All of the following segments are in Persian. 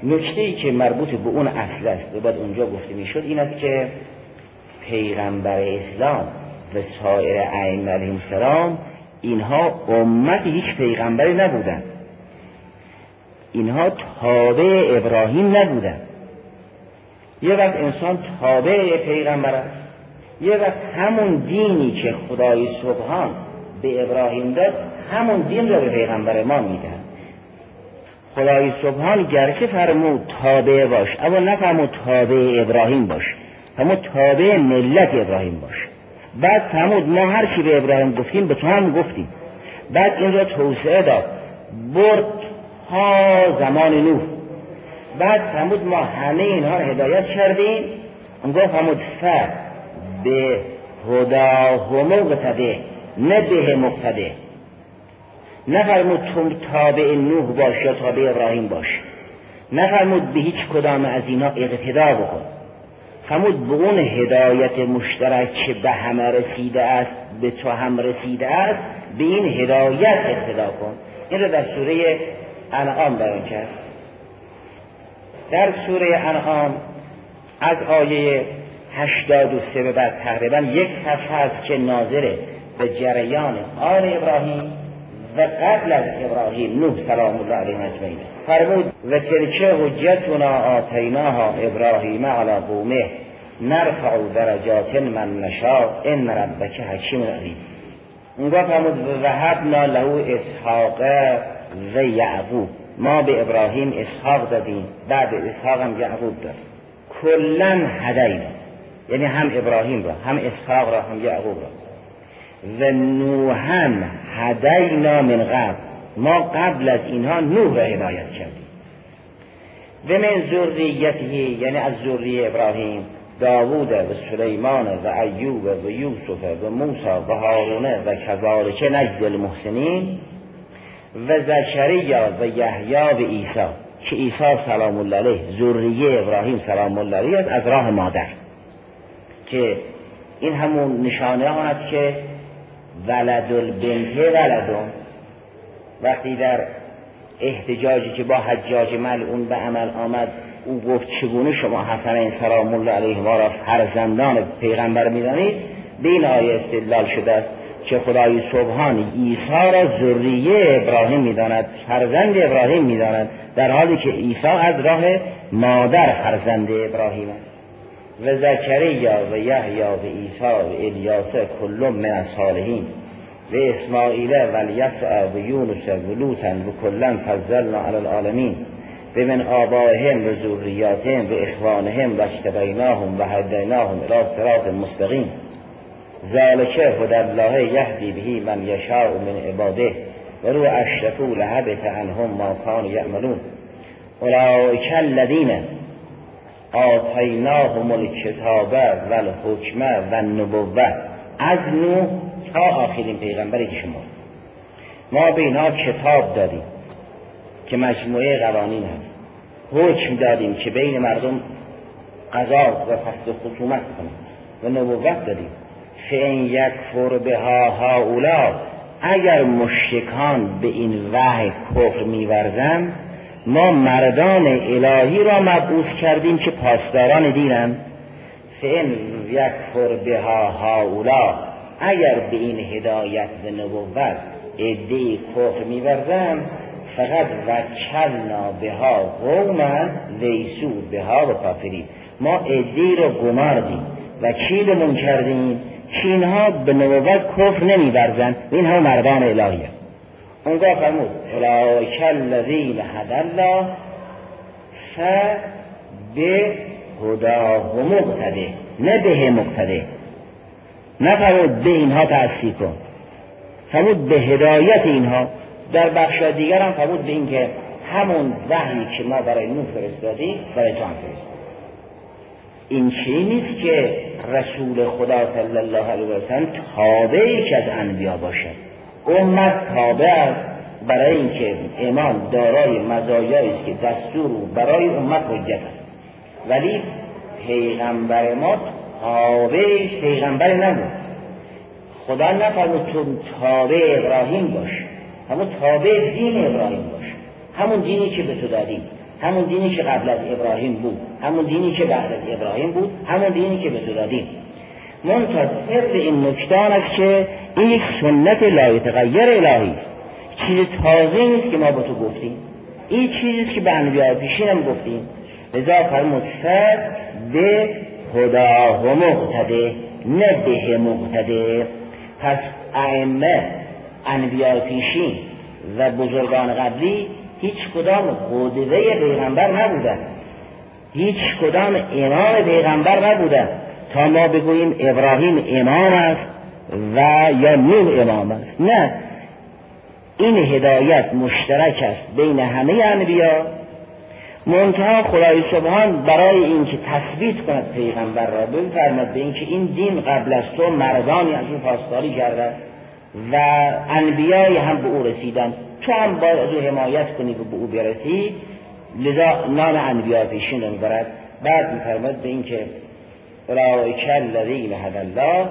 نکته‌ای که مربوط به اون اصل است و بعد اونجا گفته میشد این است که پیغمبر اسلام و سایر ائمه علیهم السلام اینها امت هیچ پیغمبری نبودن، اینها تابع ابراهیم نبودن. یه وقت انسان تابع پیغمبر است، یه وقت همون دینی که خدای سبحان به ابراهیم داد همون دین را به پیغمبر ما میدن. خدای سبحان گرچه فرمود تابع باش اما نفرمود تابع ابراهیم باش، فرمود تابع ملت ابراهیم باش. بعد فرمود ما هر چی به ابراهیم گفتیم به تو هم گفتیم. بعد این را توسعه داد برد ها زمان نوح. بعد فرمود ما همه اینها را هدایت کردیم. اونگاه فرمود به هداهم مقتده نه به مقتده. نفرمود تو تابع نوح باش یا تابع ابراهیم باش، نفرمود به هیچ کدام از اینا اقتدا بکن، فرمود به اون هدایت مشترک که به همه رسیده است به تو هم رسیده است به این هدایت اقتدا کن. این رو در سوره انعام بیان کرد. در سوره انعام از آیه 83 به بعد تقریبا یک صفحه است که ناظر به جریان آل ابراهیم و قبل از ابراهیم نوح سلام الله علیه اجمعین فرمود و تلک حجتنا آتیناها ابراهیم علی قومه نرفع درجات من نشاء ان ربک حکیم علیم. اونجا فرمود و وهبنا له اسحاق و یعقوب، ما به ابراهیم اسحاق دادیم بعد اسحاق هم یعقوب داد. کلا هدینا، یعنی هم ابراهیم را هم اسحاق را هم یعقوب را. و نوحا هدینا من قبل، ما قبل از اینها نوح را هدایت کردیم. و من ذریته، یعنی از ذریه ابراهیم داوود و سلیمان و ایوب و یوسف و موسی و هارون و کذالک نجزی المحسنین و زکریا و یحیی و عیسی، که عیسی سلام الله علیه ذریه ابراهیم سلام الله علیه از راه مادر، که این همون نشانه ها است که ولد البنت ولدون. وقتی در احتجاجی که با حجاج ملعون به عمل آمد او گفت چگونه شما حسنین سلام الله علیهما را فرزندان پیغمبر می‌دانید، به این آیه استدلال شده است که خدای سبحان عیسی را ذریه ابراهیم می‌داند، فرزند ابراهیم می‌داند، در حالی که عیسی از راه مادر فرزند ابراهیم است. و زکریا و یحیی و عیسی و الیاس کل من الصالحین و اسماعیل و الیسع و یونس و لوطا و کلا فضلنا علی العالمین و من آبائهم و ذریاتهم و اخوانهم و اجتبیناهم و هدیناهم الی صراط مستقیم ذلک هدی الله یهدی به من یشاء من عباده و لو اشرکوا لحبط عنهم ما کانوا یعملون اولئک الذین آتیناهم الکتاب و الحکم و النبوة، از نوح تا آخرین پیغمبری که شما ما به اینها کتاب دادیم که مجموعه قوانین هست، حکم دادیم که بین مردم قضا و فصل خصومت کنیم و نبوت دادیم. فإن یکفر بها هؤلاء، اگر مشرکان به این وحی کفر می‌ورزند ما مردان الهی را مبعوث کردیم که پاسداران دینند. فإن یکفر بها هؤلاء، اگر به این هدایت و نبوت عده‌ای کفر می‌ورزند فقط وکلنا بها قوما لیسوا بها بکافرین، ما عده‌ای را گماردیم وکیلمون کردیم که اینها به نبوت کفر نمی‌ورزند، این هم مردان الهی است. اونگاه فرمود اولئک الذین هدی الله فبهداه مقتده نه به مقتده. نفرمود به اینها تأسیس کن، فرمود به هدایت اینها. در بخش دیگر هم فرمود به این که همون وحی که ما برای نوح فرستادیم برای تو هم فرستادیم. این چیزی نیست که رسول خدا صلی الله علیه و سلم تابعی که از انبیا باشد. امت تابع است برای اینکه امام دارای مزایایی است که دستور برای امت حجت است، ولی پیغمبر ما تابع پیغمبر نبود. خدا نفرمود تو تابع ابراهیم باش، همون تابع دین ابراهیم باش، همون دینی که به تو دادیم. همون دینی که قبل از ابراهیم بود، همون دینی که بعد از ابراهیم بود، همون دینی که به تو دادیم. منتصر این نکتان است که این یک سنت لایتغیر الهی است، چیز تازه نیست که ما با تو گفتیم، این چیزی که به انبیاء پیشین هم گفتیم. لذا فرمود به هداه مقتده، نه به مقتده. پس ائمه، انبیاء پیشین و بزرگان قبلی هیچ کدام قدوه پیغمبر نبودن، هیچ کدام امام پیغمبر نبودن تا ما بگوییم ابراهیم امام است و یا نوح امام است. نه، این هدایت مشترک است بین همه انبیا. منتها خدای سبحان برای اینکه تثبیت کند پیغمبر را بفرماد به اینکه این دین قبل از تو مردانی از این پاسداری کردند و انبیای هم به او رسیدن، تو هم باید از او حمایت کنی و به او برسی. لذا نام انبیا پیشین رو میبرد. بعد میفرماد به اینکه اولئک الذین هدی الله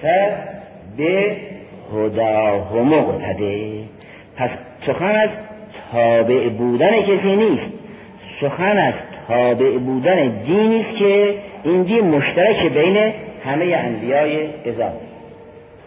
فبهداه مقتده. پس سخن از تابع بودن کسی نیست، سخن از تابع بودن دینی است که این دین مشترک بین همه انبیای ازاد.